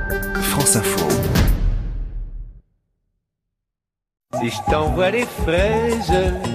France Info. Si je t'envoie les fraises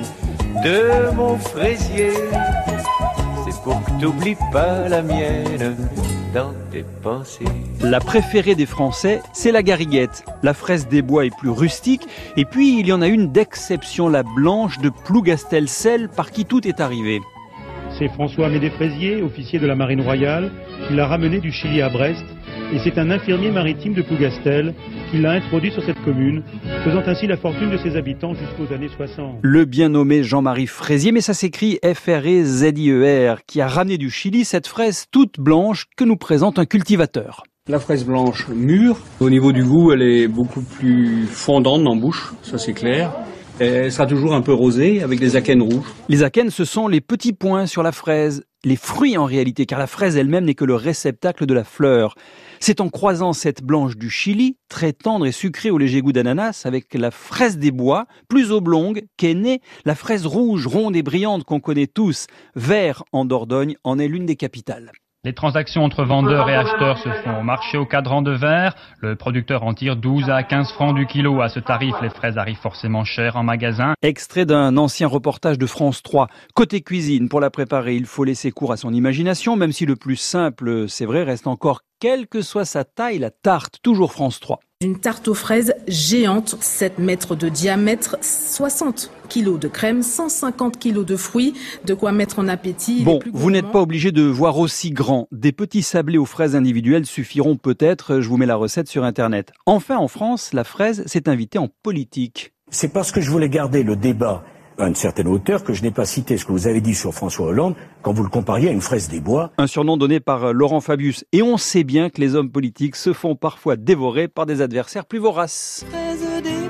de mon fraisier, c'est pour que t'oublies pas la mienne dans tes pensées. La préférée des Français, c'est la gariguette. La fraise des bois est plus rustique. Et puis, il y en a une d'exception, la blanche de Plougastel-Celle, par qui tout est arrivé. C'est François-Amédée Fraisier, officier de la Marine royale, qui l'a ramené du Chili à Brest. Et c'est un infirmier maritime de Plougastel qui l'a introduit sur cette commune, faisant ainsi la fortune de ses habitants jusqu'aux années 60. Le bien nommé Jean-Marie Fraisier, mais ça s'écrit F-R-E-Z-I-E-R, qui a ramené du Chili cette fraise toute blanche que nous présente un cultivateur. La fraise blanche mûre, au niveau du goût, elle est beaucoup plus fondante en bouche, ça c'est clair. Elle sera toujours un peu rosée avec des akènes rouges. Les akènes, ce sont les petits points sur la fraise, les fruits en réalité, car la fraise elle-même n'est que le réceptacle de la fleur. C'est en croisant cette blanche du Chili, très tendre et sucrée au léger goût d'ananas, avec la fraise des bois, plus oblongue, qu'est née la fraise rouge, ronde et brillante qu'on connaît tous. Vert en Dordogne en est l'une des capitales. Les transactions entre vendeurs et acheteurs se font au marché au cadran de verre. Le producteur en tire 12 à 15 francs du kilo. À ce tarif, les fraises arrivent forcément chères en magasin. Extrait d'un ancien reportage de France 3. Côté cuisine, pour la préparer, il faut laisser cours à son imagination, même si le plus simple, c'est vrai, reste encore, quelle que soit sa taille, la tarte. Toujours France 3. Une tarte aux fraises géante, 7 mètres de diamètre, 60 kilos de crème, 150 kilos de fruits, de quoi mettre en appétit. Bon, vous n'êtes pas obligé de voir aussi grand. Des petits sablés aux fraises individuelles suffiront peut-être, je vous mets la recette sur Internet. Enfin, en France, la fraise s'est invitée en politique. C'est parce que je voulais garder le débat à une certaine hauteur que je n'ai pas cité ce que vous avez dit sur François Hollande quand vous le compariez à une fraise des bois. Un surnom donné par Laurent Fabius. Et on sait bien que les hommes politiques se font parfois dévorer par des adversaires plus voraces. Fraise des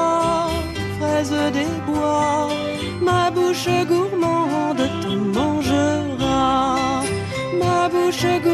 bois, ma bouche gourmande tout mangera, ma bouche gourmande.